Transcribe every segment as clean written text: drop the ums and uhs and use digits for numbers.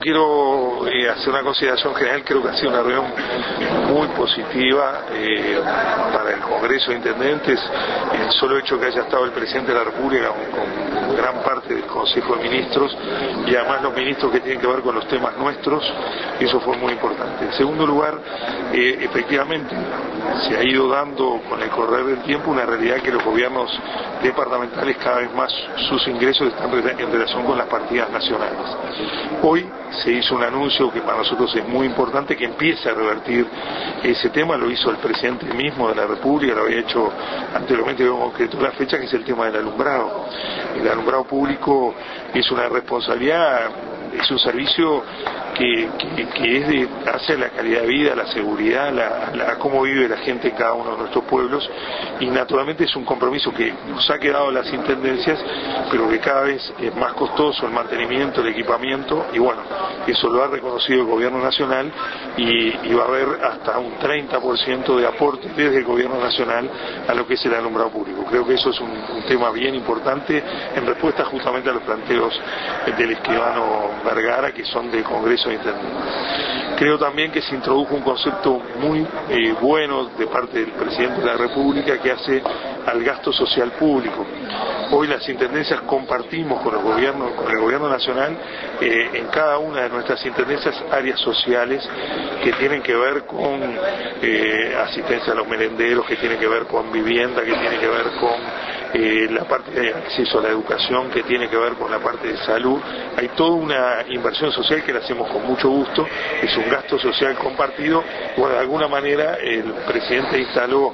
Quiero hacer una consideración general. Creo que ha sido una reunión muy positiva para el Congreso de Intendentes. El solo hecho que haya estado el Presidente de la República con gran parte del Consejo de Ministros y además los ministros que tienen que ver con los temas nuestros, eso fue muy importante. En segundo lugar, efectivamente se ha ido dando con el correr del tiempo una realidad que los gobiernos departamentales cada vez más sus ingresos están en relación con las partidas nacionales. Hoy se hizo un anuncio que para nosotros es muy importante, que empieza a revertir ese tema. Lo hizo el presidente mismo de la República, lo había hecho anteriormente, concretó la fecha, que es el tema del alumbrado. El alumbrado público es una responsabilidad, es un servicio que es hacia la calidad de vida, la seguridad, a cómo vive la gente en cada uno de nuestros pueblos, y naturalmente es un compromiso que nos ha quedado en las intendencias, pero que cada vez es más costoso el mantenimiento, el equipamiento, y bueno, eso lo ha reconocido el Gobierno Nacional y va a haber hasta un 30% de aporte desde el Gobierno Nacional a lo que es el alumbrado público. Creo que eso es un tema bien importante en respuesta justamente a los planteos del escribano Vergara, que son del Congreso de Intendentes. Creo también que se introdujo un concepto muy bueno de parte del Presidente de la República que hace al gasto social público. Hoy las intendencias compartimos con el Gobierno Nacional en cada una de nuestras intendencias áreas sociales que tienen que ver con asistencia a los merenderos, que tienen que ver con vivienda, que tienen que ver con la parte de acceso a la educación, que tiene que ver con la parte de salud. Hay toda una inversión social que la hacemos con mucho gusto, es un gasto social compartido. Bueno, de alguna manera el presidente instaló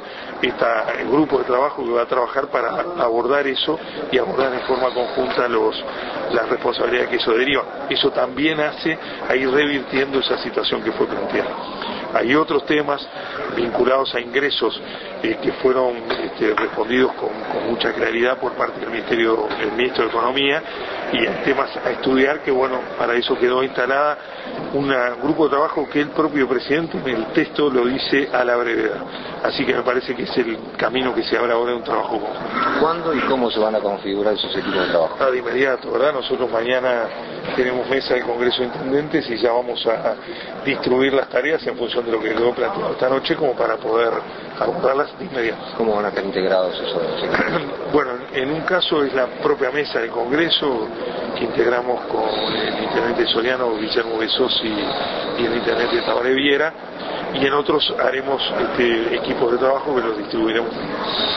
el grupo de trabajo que va a trabajar para abordar eso y abordar en forma conjunta las responsabilidades que eso deriva. Eso también hace a ir revirtiendo esa situación que fue planteada. Hay otros temas vinculados a ingresos que fueron respondidos con mucha claridad por parte del Ministro de Economía, y hay temas a estudiar que, bueno, para eso quedó instalada un grupo de trabajo que el propio presidente en el texto lo dice a la brevedad. Así que me parece que es el camino que se abre ahora de un trabajo conjunto. ¿Cuándo y cómo se van a configurar esos equipos de trabajo? De inmediato, ¿verdad? Nosotros mañana tenemos mesa del Congreso de Intendentes y ya vamos a distribuir las tareas en función de lo que quedó planteado esta noche, como para poder abordarlas de inmediato. ¿Cómo van a estar integrados esos equipos? Bueno, en un caso es la propia mesa del Congreso, que integramos con el intendente Soriano, Guillermo Besosi, y el intendente Tabaré Viera, y en otros haremos equipos de trabajo que los distribuiremos.